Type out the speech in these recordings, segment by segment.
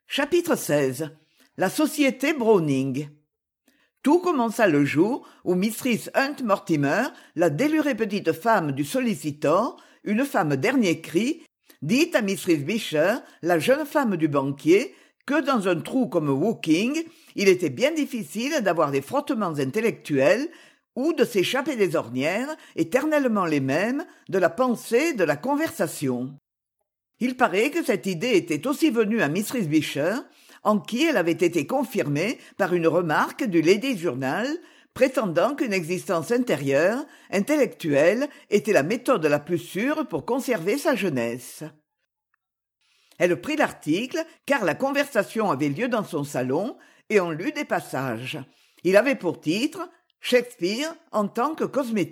Chapitre 16. La société Browning. Tout commença le jour où Mistress Hunt Mortimer, la délurée petite femme du sollicitor, une femme dernier cri, dit à Mistress Beecher, la jeune femme du banquier, que dans un trou comme Woking, il était bien difficile d'avoir des frottements intellectuels ou de s'échapper des ornières, éternellement les mêmes, de la pensée et de la conversation. Il paraît que cette idée était aussi venue à Mistress Beecher, en qui elle avait été confirmée par une remarque du Ladies' Journal, prétendant qu'une existence intérieure, intellectuelle, était la méthode la plus sûre pour conserver sa jeunesse. Elle prit l'article, car la conversation avait lieu dans son salon, et on lut des passages. Il avait pour titre « Shakespeare en tant que cosmétique ».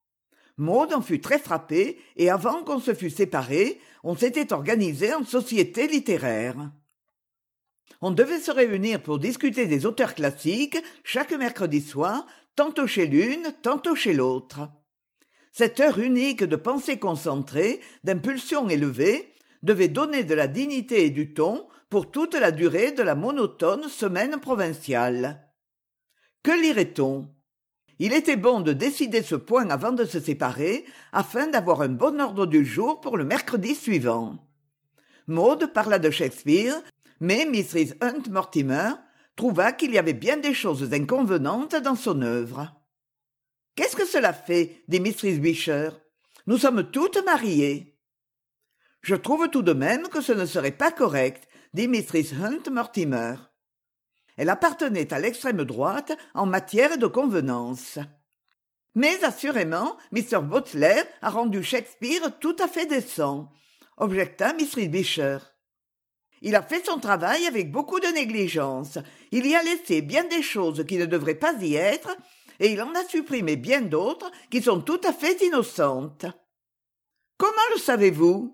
Maud en fut très frappée, et avant qu'on se fût séparés, on s'était organisé en société littéraire. On devait se réunir pour discuter des auteurs classiques chaque mercredi soir, tantôt chez l'une, tantôt chez l'autre. Cette heure unique de pensée concentrée, d'impulsion élevée, devait donner de la dignité et du ton pour toute la durée de la monotone semaine provinciale. Que lirait-on ? Il était bon de décider ce point avant de se séparer, afin d'avoir un bon ordre du jour pour le mercredi suivant. Maud parla de Shakespeare, mais Mistress Hunt Mortimer trouva qu'il y avait bien des choses inconvenantes dans son œuvre. « Qu'est-ce que cela fait ?» dit Mistress Beecher. « Nous sommes toutes mariées. »« Je trouve tout de même que ce ne serait pas correct, » dit Mistress Hunt Mortimer. Elle appartenait à l'extrême droite en matière de convenance. « Mais assurément, Mr. Butler a rendu Shakespeare tout à fait décent, » objecta Mistress Beecher. « Il a fait son travail avec beaucoup de négligence. Il y a laissé bien des choses qui ne devraient pas y être, et il en a supprimé bien d'autres qui sont tout à fait innocentes. »« Comment le savez-vous » ?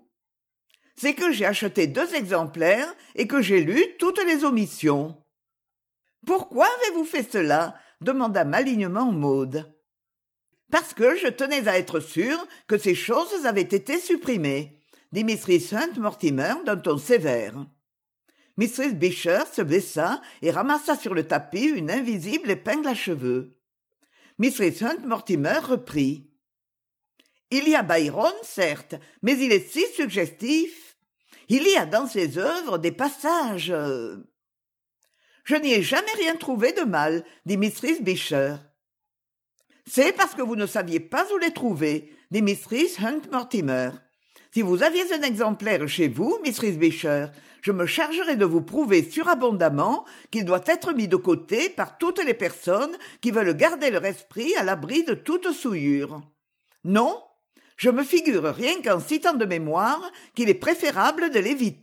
« C'est que j'ai acheté 2 exemplaires et que j'ai lu toutes les omissions. »« Pourquoi avez-vous fait cela ?» demanda malignement Maud. « Parce que je tenais à être sûre que ces choses avaient été supprimées, » dit Mistress Hunt Mortimer d'un ton sévère. Mistress Beecher se baissa et ramassa sur le tapis une invisible épingle à cheveux. Mistress Hunt Mortimer reprit. « Il y a Byron, certes, mais il est si suggestif. Il y a dans ses œuvres des passages... » « Je n'y ai jamais rien trouvé de mal, » dit Mistress Beecher. « C'est parce que vous ne saviez pas où les trouver, » dit Mistress Hunt Mortimer. « Si vous aviez un exemplaire chez vous, Mistress Beecher, je me chargerais de vous prouver surabondamment qu'il doit être mis de côté par toutes les personnes qui veulent garder leur esprit à l'abri de toute souillure. Non, je me figure rien qu'en citant de mémoire qu'il est préférable de l'éviter. »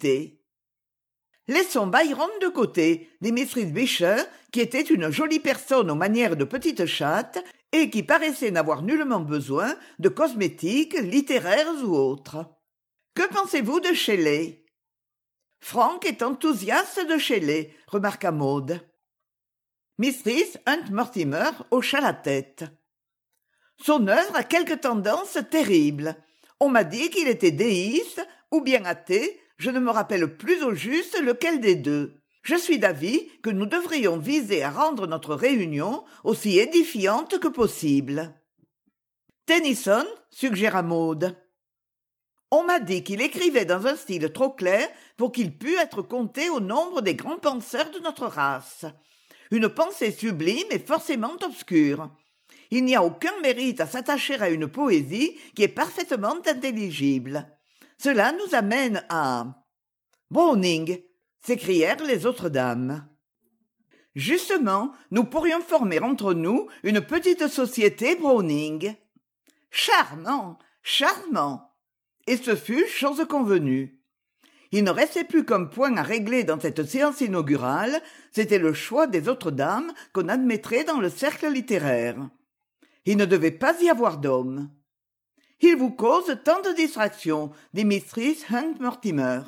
« Laissons Byron de côté, » dit Mistress Beecher, qui était une jolie personne aux manières de petite chatte et qui paraissait n'avoir nullement besoin de cosmétiques, littéraires ou autres. « Que pensez-vous de Shelley ?»« Frank est enthousiaste de Shelley, » remarqua Maud. Mistress Hunt Mortimer hocha la tête. « Son œuvre a quelque tendance terrible. On m'a dit qu'il était déiste ou bien athée. Je ne me rappelle plus au juste lequel des deux. Je suis d'avis que nous devrions viser à rendre notre réunion aussi édifiante que possible. »« Tennyson, » suggéra Maud. « On m'a dit qu'il écrivait dans un style trop clair pour qu'il pût être compté au nombre des grands penseurs de notre race. Une pensée sublime est forcément obscure. Il n'y a aucun mérite à s'attacher à une poésie qui est parfaitement intelligible. Cela nous amène à... »« Browning !» s'écrièrent les autres dames. « Justement, nous pourrions former entre nous une petite société Browning. »« Charmant, charmant !» Et ce fut chose convenue. Il ne restait plus qu'un point à régler dans cette séance inaugurale, c'était le choix des autres dames qu'on admettrait dans le cercle littéraire. Il ne devait pas y avoir d'hommes. « Il vous cause tant de distractions, » dit Mistress Hunt Mortimer.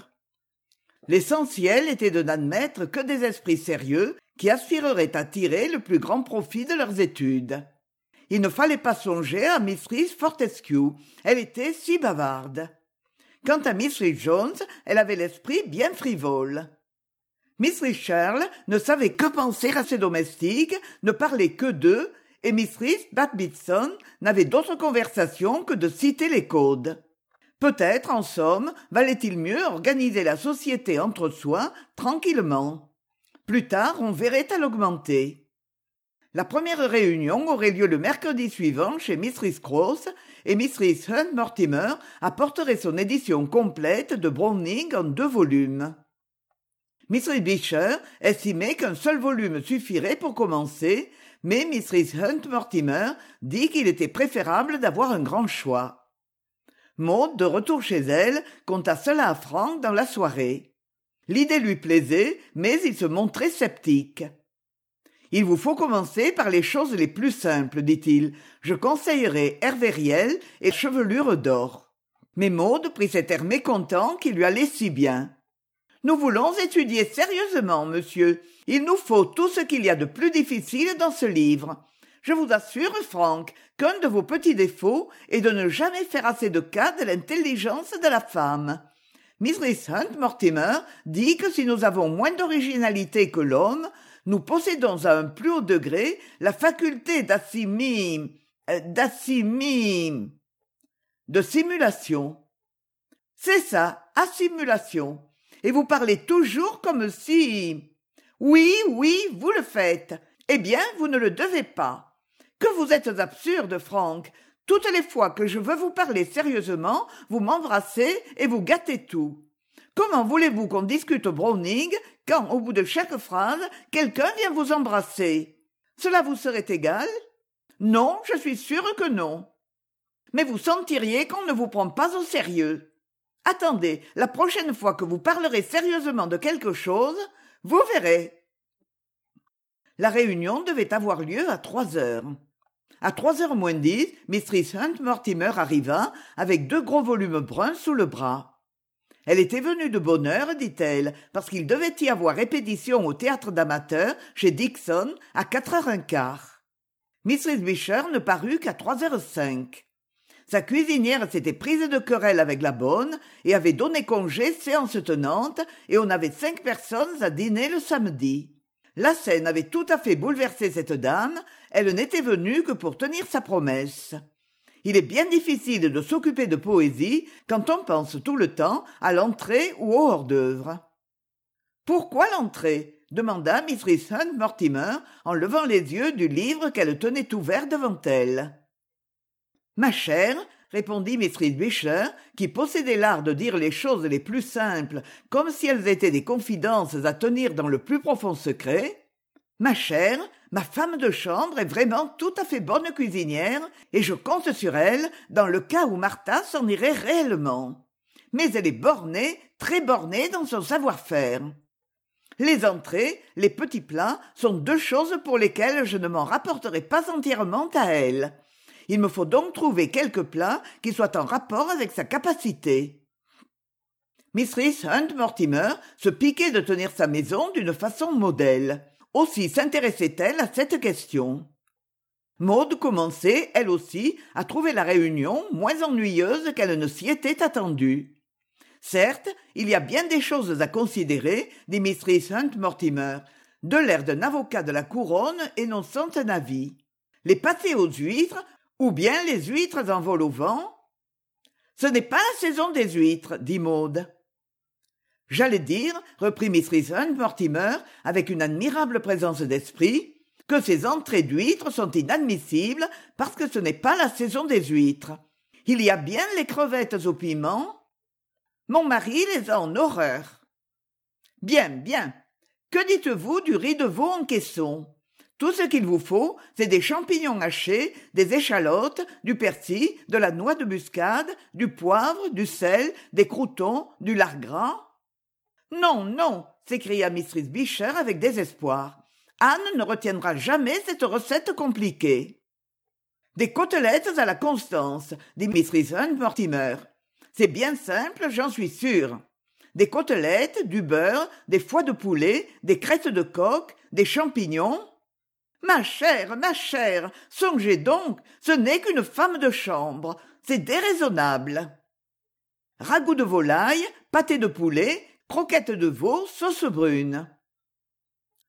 L'essentiel était de n'admettre que des esprits sérieux qui aspireraient à tirer le plus grand profit de leurs études. Il ne fallait pas songer à Mistress Fortescue, elle était si bavarde. Quant à Mistress Jones, elle avait l'esprit bien frivole. Miss Richards ne savait que penser à ses domestiques, ne parlait que d'eux, et Miss Rhys Davidson n'avait d'autre conversation que de citer les codes. Peut-être, en somme, valait-il mieux organiser la société entre soi, tranquillement. Plus tard, on verrait à l'augmenter. La première réunion aurait lieu le mercredi suivant chez Miss Rhys Cross, et Miss Rhys Hunt Mortimer apporterait son édition complète de Browning en 2 volumes. Miss Rhys Beecher estimait qu'un seul volume suffirait pour commencer, mais Miss Rhys Hunt Mortimer dit qu'il était préférable d'avoir un grand choix. Maud, de retour chez elle, conta cela à Frank dans la soirée. L'idée lui plaisait, mais il se montrait sceptique. « Il vous faut commencer par les choses les plus simples, dit-il. Je conseillerais Hervé et chevelure d'or. » Mais Maud prit cet air mécontent qui lui allait si bien. « Nous voulons étudier sérieusement, monsieur. Il nous faut tout ce qu'il y a de plus difficile dans ce livre. Je vous assure, Frank, qu'un de vos petits défauts est de ne jamais faire assez de cas de l'intelligence de la femme. Miss Rhys Hunt Mortimer dit que si nous avons moins d'originalité que l'homme, nous possédons à un plus haut degré la faculté de simulation. C'est ça, assimulation. Et vous parlez toujours comme si... Oui, vous le faites. Eh bien, vous ne le devez pas. Que vous êtes absurde, Frank. Toutes les fois que je veux vous parler sérieusement, vous m'embrassez et vous gâtez tout. Comment voulez-vous qu'on discute Browning quand, au bout de chaque phrase, quelqu'un vient vous embrasser? Cela vous serait égal? Non, je suis sûre que non. Mais vous sentiriez qu'on ne vous prend pas au sérieux. Attendez, la prochaine fois que vous parlerez sérieusement de quelque chose, vous verrez. La réunion devait avoir lieu à 3 heures. À 3h moins 10, Mistress Hunt Mortimer arriva avec 2 gros volumes bruns sous le bras. Elle était venue de bonne heure, dit-elle, parce qu'il devait y avoir répétition au théâtre d'amateurs chez Dixon à 4h15. Mistress Beecher ne parut qu'à 3h05. Sa cuisinière s'était prise de querelle avec la bonne et avait donné congé séance tenante, et on avait 5 personnes à dîner le samedi. La scène avait tout à fait bouleversé cette dame, elle n'était venue que pour tenir sa promesse. Il est bien difficile de s'occuper de poésie quand on pense tout le temps à l'entrée ou au hors-d'œuvre. « Pourquoi l'entrée ?» demanda Mistress Hunt Mortimer en levant les yeux du livre qu'elle tenait ouvert devant elle. « Ma chère, » répondit Mistress Beecher, qui possédait l'art de dire les choses les plus simples comme si elles étaient des confidences à tenir dans le plus profond secret, « ma chère, ma femme de chambre est vraiment tout à fait bonne cuisinière et je compte sur elle dans le cas où Martha s'en irait réellement. Mais elle est bornée, très bornée dans son savoir-faire. Les entrées, les petits plats sont 2 choses pour lesquelles je ne m'en rapporterai pas entièrement à elle. Il me faut donc trouver quelques plats qui soient en rapport avec sa capacité. » Mistress Hunt Mortimer se piquait de tenir sa maison d'une façon modèle. Aussi s'intéressait-elle à cette question. Maud commençait, elle aussi, à trouver la réunion moins ennuyeuse qu'elle ne s'y était attendue. Certes, il y a bien des choses à considérer, dit Mistress Hunt Mortimer, de l'air d'un avocat de la couronne énonçant un avis. Les pâtés aux huîtres, ou bien les huîtres en vol au vent? Ce n'est pas la saison des huîtres, dit Maud. J'allais dire, reprit Mistress Hunt Mortimer avec une admirable présence d'esprit, que ces entrées d'huîtres sont inadmissibles parce que ce n'est pas la saison des huîtres. Il y a bien les crevettes au piment. Mon mari les a en horreur. Bien, bien. Que dites-vous du riz de veau en caisson? Tout ce qu'il vous faut, c'est des champignons hachés, des échalotes, du persil, de la noix de muscade, du poivre, du sel, des croûtons, du lard gras. Non, non, s'écria Mistress Beecher avec désespoir. Anne ne retiendra jamais cette recette compliquée. Des côtelettes à la Constance, dit Mistress Hunt Mortimer. C'est bien simple, j'en suis sûre. Des côtelettes, du beurre, des foies de poulet, des crêtes de coq, des champignons. Ma chère, songez donc, ce n'est qu'une femme de chambre, c'est déraisonnable. Ragoût de volaille, pâté de poulet, croquettes de veau, sauce brune.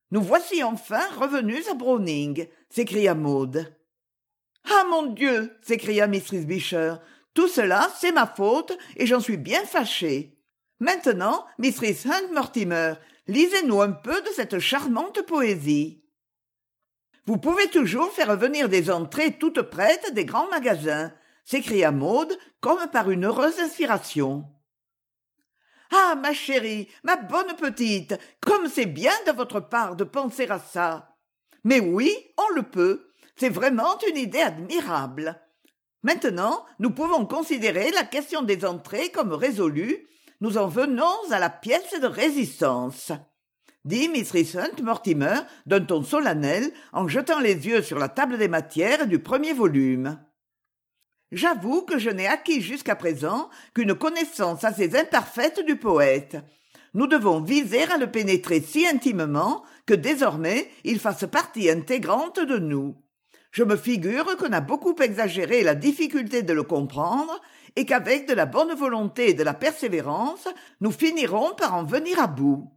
Nous voici enfin revenus à Browning, s'écria Maud. Ah, mon Dieu, s'écria Mrs. Beecher, tout cela, c'est ma faute, et j'en suis bien fâchée. Maintenant, Mistress Hunt Mortimer, lisez-nous un peu de cette charmante poésie. Vous pouvez toujours faire venir des entrées toutes prêtes des grands magasins, s'écria Maud, comme par une heureuse inspiration. Ah, ma chérie, ma bonne petite, comme c'est bien de votre part de penser à ça. Mais oui, on le peut. C'est vraiment une idée admirable. Maintenant, nous pouvons considérer la question des entrées comme résolue. Nous en venons à la pièce de résistance, dit Mistress Hunt Mortimer d'un ton solennel en jetant les yeux sur la table des matières du premier volume. J'avoue que je n'ai acquis jusqu'à présent qu'une connaissance assez imparfaite du poète. Nous devons viser à le pénétrer si intimement que désormais il fasse partie intégrante de nous. Je me figure qu'on a beaucoup exagéré la difficulté de le comprendre et qu'avec de la bonne volonté et de la persévérance, nous finirons par en venir à bout.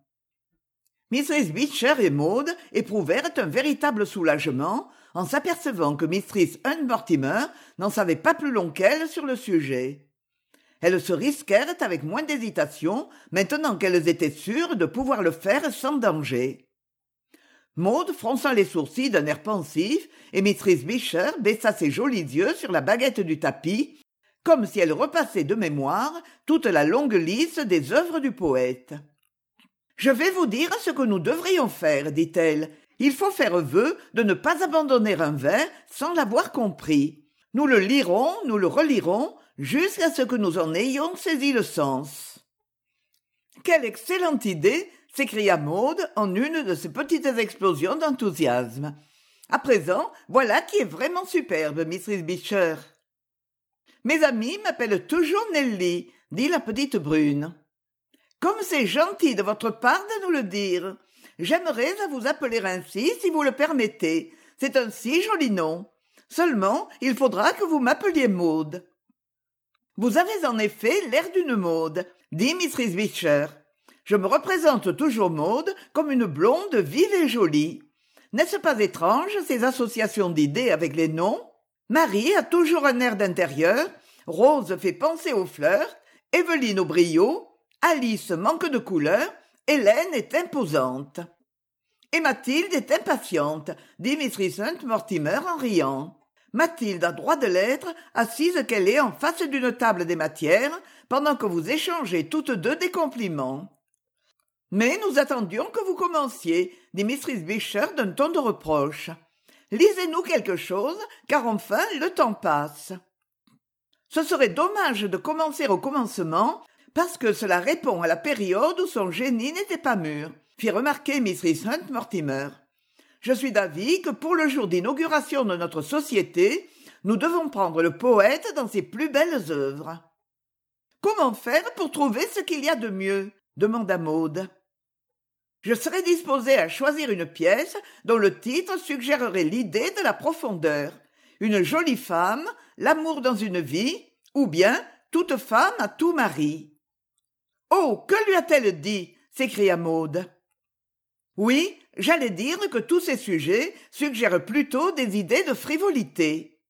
Mrs. Beecher et Maud éprouvèrent un véritable soulagement en s'apercevant que Mistress Hunt Mortimer n'en savait pas plus long qu'elles sur le sujet. Elles se risquèrent avec moins d'hésitation maintenant qu'elles étaient sûres de pouvoir le faire sans danger. Maud fronça les sourcils d'un air pensif et Mistress Beecher baissa ses jolis yeux sur la baguette du tapis, comme si elle repassait de mémoire toute la longue liste des œuvres du poète. « Je vais vous dire ce que nous devrions faire, dit-elle. Il faut faire vœu de ne pas abandonner un vers sans l'avoir compris. Nous le lirons, nous le relirons, jusqu'à ce que nous en ayons saisi le sens. » « Quelle excellente idée !» s'écria Maud en une de ces petites explosions d'enthousiasme. « À présent, voilà qui est vraiment superbe, Mrs. Beecher. »« Mes amis m'appellent toujours Nelly, » dit la petite brune. « Comme c'est gentil de votre part de nous le dire. J'aimerais à vous appeler ainsi si vous le permettez. C'est un si joli nom. Seulement, il faudra que vous m'appeliez Maud. »« Vous avez en effet l'air d'une Maud, » dit Mrs. Beecher. « Je me représente toujours Maud comme une blonde vive et jolie. N'est-ce pas étrange, ces associations d'idées avec les noms? Marie a toujours un air d'intérieur, Rose fait penser aux fleurs, Évelyne au brio, Alice manque de couleur, Hélène est imposante. Et Mathilde est impatiente, dit Mistress Hunt Mortimer en riant. Mathilde a droit de l'être, assise qu'elle est en face d'une table des matières, pendant que vous échangez toutes deux des compliments. Mais nous attendions que vous commenciez, dit Mistress Beecher d'un ton de reproche. Lisez-nous quelque chose, car enfin le temps passe. Ce serait dommage de commencer au commencement, parce que cela répond à la période où son génie n'était pas mûr, fit remarquer Mistress Hunt Mortimer. Je suis d'avis que pour le jour d'inauguration de notre société, nous devons prendre le poète dans ses plus belles œuvres. Comment faire pour trouver ce qu'il y a de mieux? Demanda Maud. Je serais disposée à choisir une pièce dont le titre suggérerait l'idée de la profondeur. Une jolie femme, l'amour dans une vie, ou bien toute femme a tout mari. Oh, que lui a-t-elle dit? S'écria Maud. Oui, j'allais dire que tous ces sujets suggèrent plutôt des idées de frivolité.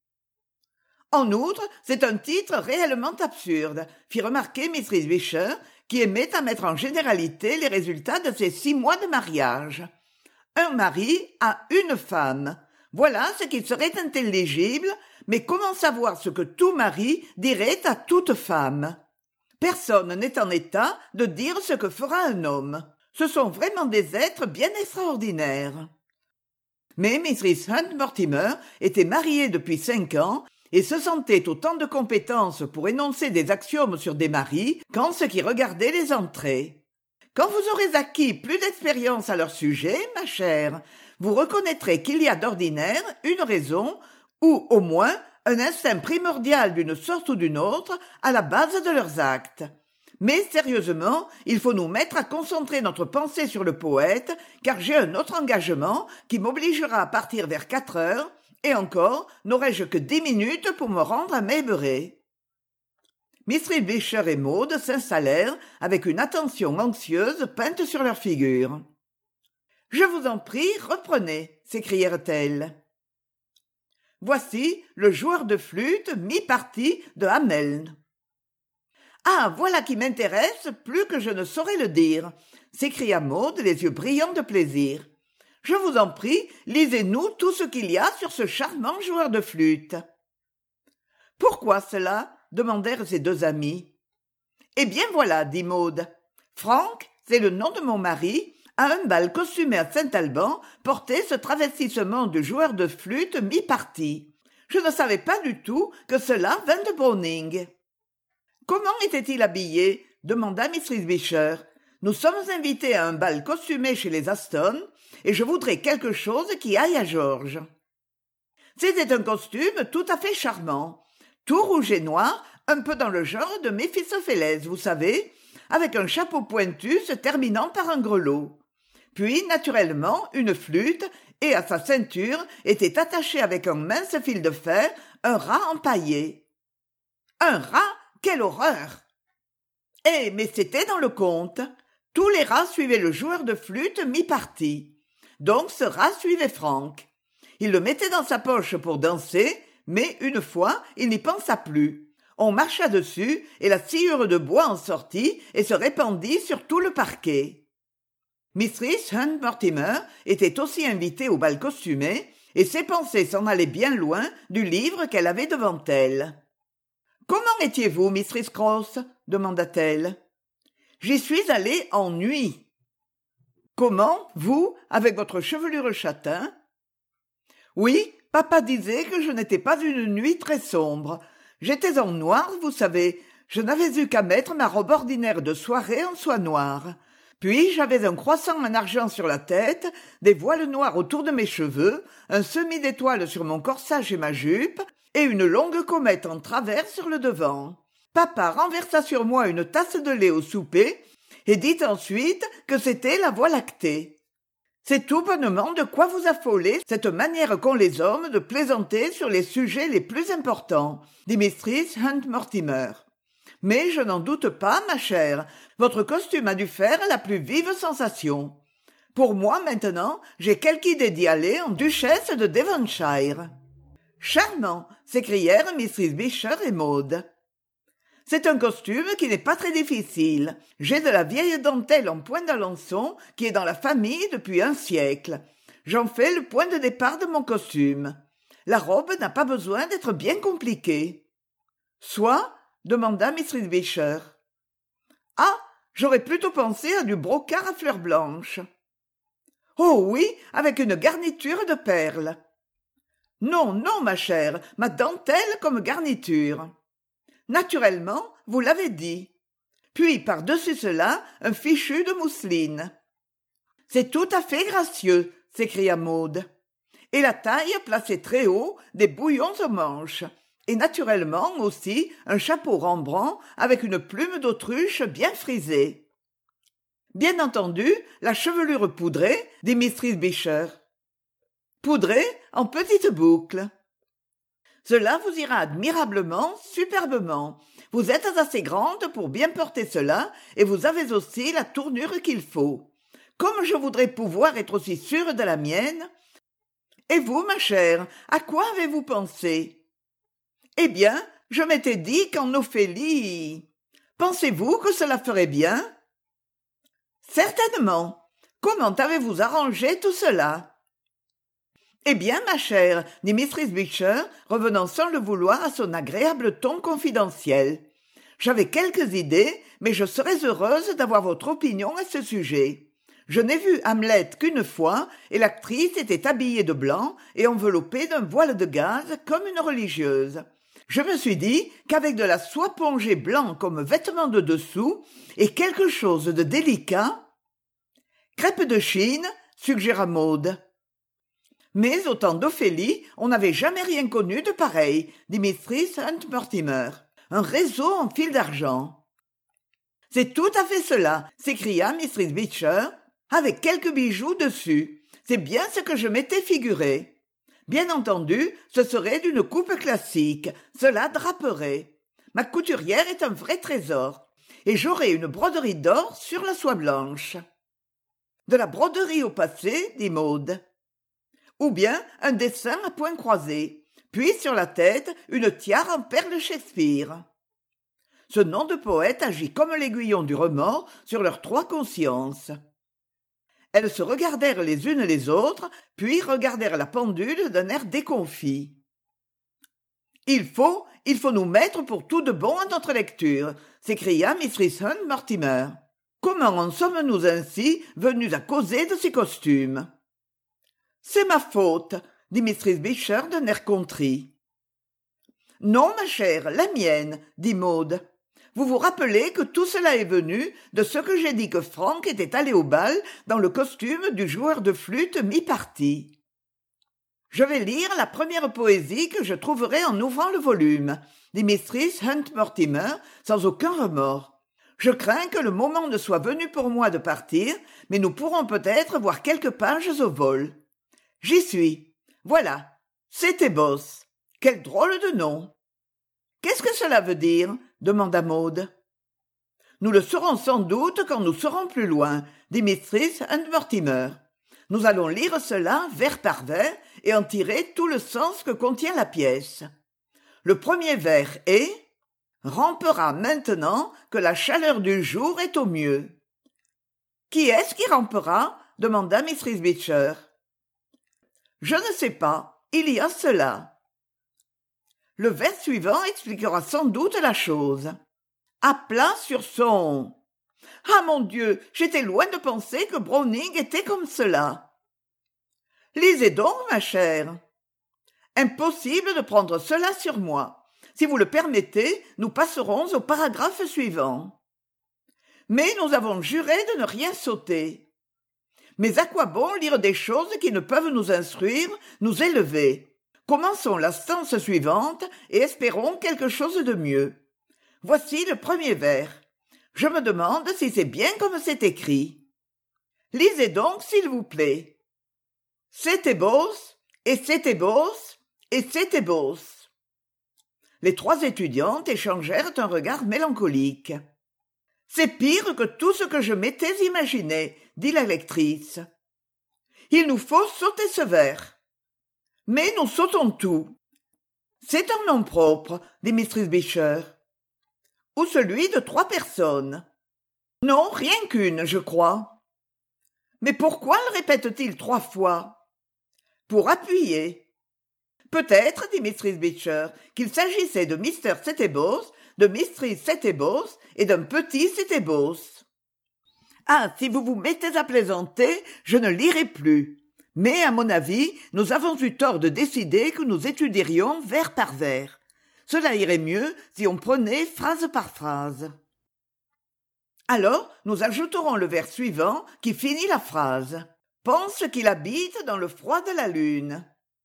En outre, c'est un titre réellement absurde, fit remarquer Mistress Beecher, qui aimait à mettre en généralité les résultats de ses 6 mois de mariage. Un mari à une femme. Voilà ce qui serait intelligible, mais comment savoir ce que tout mari dirait à toute femme? Personne n'est en état de dire ce que fera un homme. Ce sont vraiment des êtres bien extraordinaires. Mais Mistress Hunt Mortimer était mariée depuis 5 ans et se sentait autant de compétences pour énoncer des axiomes sur des maris qu'en ce qui regardait les entrées. Quand vous aurez acquis plus d'expérience à leur sujet, ma chère, vous reconnaîtrez qu'il y a d'ordinaire une raison, ou au moins un instinct primordial d'une sorte ou d'une autre à la base de leurs actes. Mais sérieusement, il faut nous mettre à concentrer notre pensée sur le poète, car j'ai un autre engagement qui m'obligera à partir vers 4 heures, et encore, n'aurai-je que 10 minutes pour me rendre à Maybury. Mistress Beecher et Maud s'installèrent avec une attention anxieuse peinte sur leurs figures. Je vous en prie, reprenez, s'écrièrent-elles. Voici le joueur de flûte mi-parti de Hameln. Ah, voilà qui m'intéresse plus que je ne saurais le dire, s'écria Maud, les yeux brillants de plaisir. Je vous en prie, lisez-nous tout ce qu'il y a sur ce charmant joueur de flûte. Pourquoi cela? Demandèrent ses deux amis. Eh bien voilà, dit Maud. Franck, c'est le nom de mon mari, à un bal costumé à Saint-Alban, portait ce travestissement de joueur de flûte mi-parti. Je ne savais pas du tout que cela vint de Browning. Comment était-il habillé? Demanda Miss Beecher. Nous sommes invités à un bal costumé chez les Aston, et je voudrais quelque chose qui aille à Georges. C'était un costume tout à fait charmant, tout rouge et noir, un peu dans le genre de Méphistophélès, vous savez, avec un chapeau pointu se terminant par un grelot. Puis, naturellement, une flûte, et à sa ceinture était attaché avec un mince fil de fer un rat empaillé. Un rat? Quelle horreur! Eh, mais c'était dans le conte. Tous les rats suivaient le joueur de flûte mi-parti. Donc ce rat suivait Franck. Il le mettait dans sa poche pour danser, mais une fois, il n'y pensa plus. On marcha dessus, et la sciure de bois en sortit et se répandit sur tout le parquet. Mistress Hunt Mortimer était aussi invitée au bal costumé, et ses pensées s'en allaient bien loin du livre qu'elle avait devant elle. « Comment étiez-vous, Mistress Cross ?» demanda-t-elle. « J'y suis allée en nuit. »« Comment, vous, avec votre chevelure châtain ?»« Oui, papa disait que je n'étais pas une nuit très sombre. J'étais en noir, vous savez. Je n'avais eu qu'à mettre ma robe ordinaire de soirée en soie noire. Puis j'avais un croissant en argent sur la tête, des voiles noirs autour de mes cheveux, un semis d'étoiles sur mon corsage et ma jupe, et une longue comète en travers sur le devant. Papa renversa sur moi une tasse de lait au souper et dit ensuite que c'était la Voie lactée. C'est tout bonnement de quoi vous affoler, cette manière qu'ont les hommes de plaisanter sur les sujets les plus importants, dit Mistress Hunt Mortimer. Mais je n'en doute pas, ma chère, votre costume a dû faire la plus vive sensation. Pour moi, maintenant, j'ai quelque idée d'y aller en duchesse de Devonshire. Charmant, s'écrièrent Mrs. Beecher et Maud. C'est un costume qui n'est pas très difficile. J'ai de la vieille dentelle en point d'Alençon qui est dans la famille depuis un siècle. J'en fais le point de départ de mon costume. La robe n'a pas besoin d'être bien compliquée. Soit, demanda Mrs. Beecher. Ah, j'aurais plutôt pensé à du brocart à fleurs blanches. Oh oui, avec une garniture de perles. Non, non, ma chère, ma dentelle comme garniture. Naturellement, vous l'avez dit. Puis, par-dessus cela, un fichu de mousseline. C'est tout à fait gracieux, s'écria Maud. Et la taille placée très haut, des bouillons aux manches. Et naturellement aussi un chapeau Rembrandt avec une plume d'autruche bien frisée. Bien entendu, la chevelure poudrée, dit Mistress Beecher. Poudrée en petites boucles. Cela vous ira admirablement, superbement. Vous êtes assez grande pour bien porter cela, et vous avez aussi la tournure qu'il faut. Comme je voudrais pouvoir être aussi sûre de la mienne. Et vous, ma chère, à quoi avez-vous pensé? Eh bien, je m'étais dit qu'en Ophélie... Pensez-vous que cela ferait bien? Certainement. Comment avez-vous arrangé tout cela? Eh bien, ma chère, dit Mistress Beecher, revenant sans le vouloir à son agréable ton confidentiel. J'avais quelques idées, mais je serais heureuse d'avoir votre opinion à ce sujet. Je n'ai vu Hamlet qu'une fois, et l'actrice était habillée de blanc et enveloppée d'un voile de gaze comme une religieuse. Je me suis dit qu'avec de la soie pongée blanc comme vêtement de dessous et quelque chose de délicat... Crêpe de Chine, suggéra Maud. Mais au temps d'Ophélie, on n'avait jamais rien connu de pareil, dit Mistress Hunt Mortimer. Un réseau en fil d'argent. C'est tout à fait cela, s'écria Mistress Beecher, avec quelques bijoux dessus. C'est bien ce que je m'étais figuré. Bien entendu, ce serait d'une coupe classique, cela draperait. Ma couturière est un vrai trésor, et j'aurai une broderie d'or sur la soie blanche. De la broderie au passé, dit Maud. Ou bien un dessin à points croisés, puis sur la tête une tiare en perles Shakespeare. Ce nom de poète agit comme l'aiguillon du remords sur leurs trois consciences. Elles se regardèrent les unes les autres, puis regardèrent la pendule d'un air déconfit. Il faut nous mettre pour tout de bon à notre lecture, s'écria Mistress Hunt Mortimer. Comment en sommes-nous ainsi venus à causer de ces costumes? C'est ma faute, dit Mistress Beecher d'un air contrit. Non, ma chère, la mienne, dit Maud. Vous vous rappelez que tout cela est venu de ce que j'ai dit que Frank était allé au bal dans le costume du joueur de flûte mi-parti. Je vais lire la première poésie que je trouverai en ouvrant le volume, dit Mistress Hunt Mortimer sans aucun remords. Je crains que le moment ne soit venu pour moi de partir, mais nous pourrons peut-être voir quelques pages au vol. J'y suis. Voilà. C'était Boss. Quel drôle de nom. Qu'est-ce que cela veut dire? Demanda Maud. Nous le saurons sans doute quand nous serons plus loin, dit Mistress Hunt Mortimer. Nous allons lire cela vers par vers et en tirer tout le sens que contient la pièce. Le premier vers est « Rampera maintenant que la chaleur du jour est au mieux ». Qui est-ce qui rampera? Demanda Mistress Beecher. Je ne sais pas, il y a cela. Le vers suivant expliquera sans doute la chose. À plat sur son... Ah mon Dieu, j'étais loin de penser que Browning était comme cela. Lisez donc, ma chère. Impossible de prendre cela sur moi. Si vous le permettez, nous passerons au paragraphe suivant. Mais nous avons juré de ne rien sauter. Mais à quoi bon lire des choses qui ne peuvent nous instruire, nous élever? Commençons la stance suivante et espérons quelque chose de mieux. Voici le premier vers. Je me demande si c'est bien comme c'est écrit. Lisez donc, s'il vous plaît. C'était Boss, et c'était Boss, et c'était Boss. Les trois étudiantes échangèrent un regard mélancolique. C'est pire que tout ce que je m'étais imaginé, dit la lectrice. Il nous faut sauter ce vers. Mais nous sautons tout. C'est un nom propre, dit Mistress Beecher. Ou celui de 3 personnes. Non, rien qu'une, je crois. Mais pourquoi le répète-t-il 3 fois? Pour appuyer. Peut-être, dit Mistress Beecher, qu'il s'agissait de Mr. Setebos, de Mistress Setebos et d'un petit Setebos. Ah, si vous vous mettez à plaisanter, je ne lirai plus. Mais, à mon avis, nous avons eu tort de décider que nous étudierions vers par vers. Cela irait mieux si on prenait phrase par phrase. Alors, nous ajouterons le vers suivant qui finit la phrase. « Pense qu'il habite dans le froid de la lune. »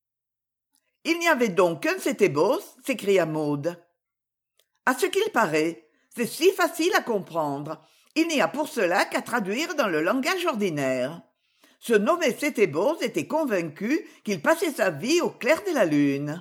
Il n'y avait donc qu'un Setebos, s'écria Maud. À ce qu'il paraît, c'est si facile à comprendre. Il n'y a pour cela qu'à traduire dans le langage ordinaire. Ce nommé Setebos était convaincu qu'il passait sa vie au clair de la lune.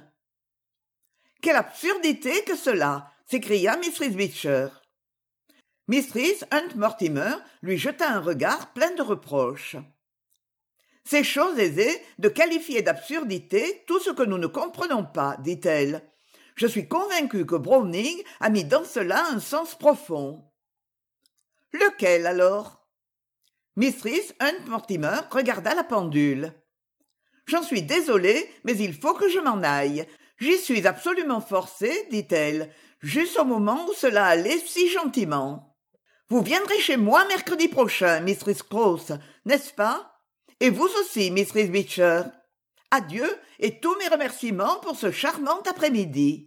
« Quelle absurdité que cela !» s'écria Mistress Beecher. Mistress Hunt Mortimer lui jeta un regard plein de reproches. « C'est chose aisée de qualifier d'absurdité tout ce que nous ne comprenons pas, dit-elle. Je suis convaincue que Browning a mis dans cela un sens profond. » Lequel alors? Mistress Hunt Mortimer regarda la pendule. « J'en suis désolée, mais il faut que je m'en aille. J'y suis absolument forcée, dit-elle, juste au moment où cela allait si gentiment. Vous viendrez chez moi mercredi prochain, Mistress Crosse, n'est-ce pas? Et vous aussi, Mistress Beecher. Adieu et tous mes remerciements pour ce charmant après-midi. »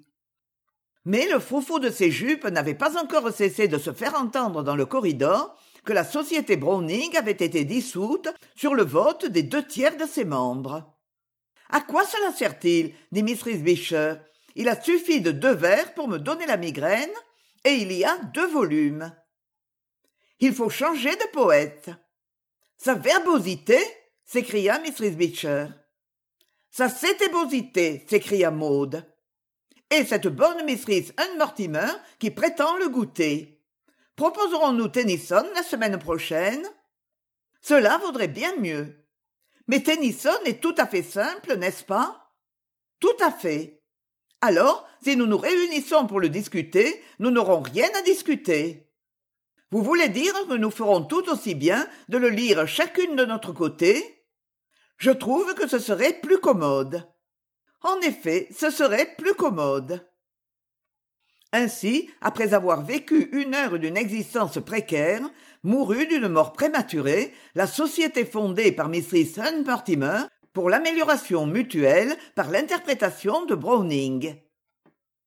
Mais le froufrou de ses jupes n'avait pas encore cessé de se faire entendre dans le corridor que la société Browning avait été dissoute sur le vote des 2/3 de ses membres. « À quoi cela sert-il » dit Mistress Beecher. « Il a suffi de 2 vers pour me donner la migraine, et il y a 2 volumes. Il faut changer de poète. »« Sa verbosité » s'écria Mistress Beecher. « Sa sétébosité » s'écria Maud. « Et cette bonne Mistress Hunt Mortimer qui prétend le goûter. Proposerons-nous Tennyson la semaine prochaine? » Cela vaudrait bien mieux. Mais Tennyson est tout à fait simple, n'est-ce pas? Tout à fait. Alors, si nous nous réunissons pour le discuter, nous n'aurons rien à discuter. Vous voulez dire que nous ferons tout aussi bien de le lire chacune de notre côté? Je trouve que ce serait plus commode. En effet, ce serait plus commode. Ainsi, après avoir vécu 1 heure d'une existence précaire, mourut d'une mort prématurée la société fondée par Mrs. Hunt Mortimer pour l'amélioration mutuelle par l'interprétation de Browning.